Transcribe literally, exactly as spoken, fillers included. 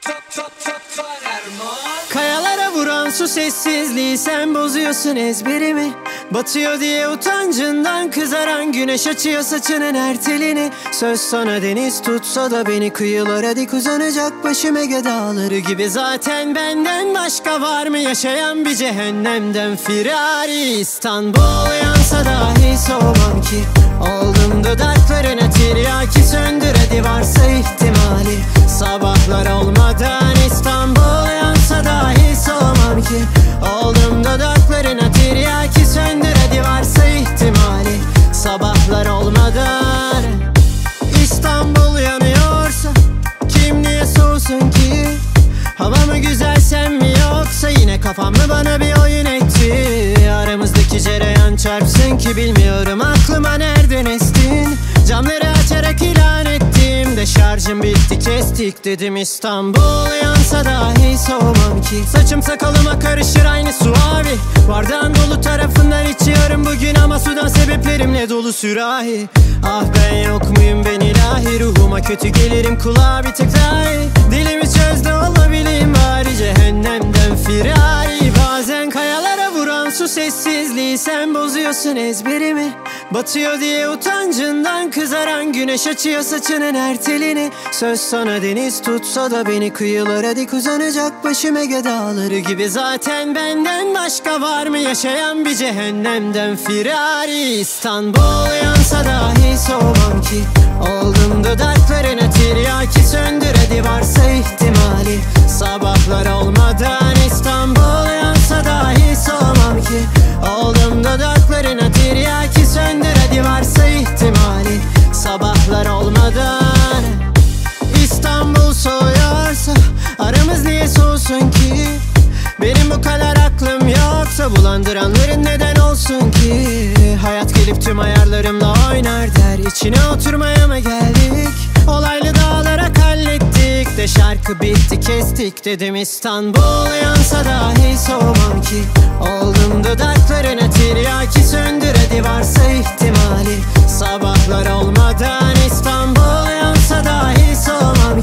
Kayalara vuran su sessizliği, sen bozuyorsun ezberimi. Batıyor diye utancından kızaran güneş açıyor saçının her telini. Söz sana deniz tutsa da beni kıyılara dik uzanacak başım Ege dağları gibi. Zaten benden başka var mı yaşayan bir cehennemden firari? İstanbul yansa dahi soğumam ki, oldum dudaklarına tiryaki. Söndür hadi varsa ihtimali, sabahlar olmadan. İstanbul yansa dahi soğumam ki, oldum dudaklarına tiryaki. Söndür hadi varsa ihtimali, sabahlar olmadan. İstanbul yanıyorsa kim niye soğusun ki? Hava mı güzel sen mi, yoksa yine kafam mı bana bir oyun etti? Aramızdaki cereyan çarpsın ki bilmiyorum aklıma nereden estin. Camları açarak ilan ettim de şarjım bitti kestik dedim. İstanbul yansa dahi soğumam ki, saçım sakalıma karışır aynı su abi. Bardağın dolu tarafından içiyorum bugün ama sudan sebeplerimle dolu sürahi. Ah ben yok muyum ben ilahi, ruhuma kötü gelirim kulağa bir tek dahi. Dilimi çöz de olabileyim bari cehennemden firari. Bazen kayalara vuran su sessizliği, sen bozuyorsun ezberimi. Batıyor diye utancından kızaran güneş açıyor saçının her telini. Söz sana deniz tutsa da beni kıyılara dik uzanacak başım Ege dağları gibi. Zaten benden başka var mı yaşayan bir cehennemden firari? İstanbul yansa dahi soğumam ki, oldum dudaklarına tiryaki. Söndür hadi varsa ihtimali, sabahlar olmadan. İstanbul yansa dahi soğumam ki, oldum dudaklarına tiryaki. Söndür hadi varsa ihtimali, sabahlar olmadan. İstanbul soğuyorsa aramız niye soğusun ki? Benim bu kadar aklım yoksa bulandıranların neden olsun ki? Hayat gelip tüm ayarlarımla oynar der, içine oturmaya mı geldik? Olaylı dağlara hallettik de şarkı bitti kestik dedim. İstanbul yansa dahi soğumam ki, oldum dudaklarına tiryaki. Söndür hadi varsa ihtimali, sabahlar olmadan. İstanbul yansa dahi soğumam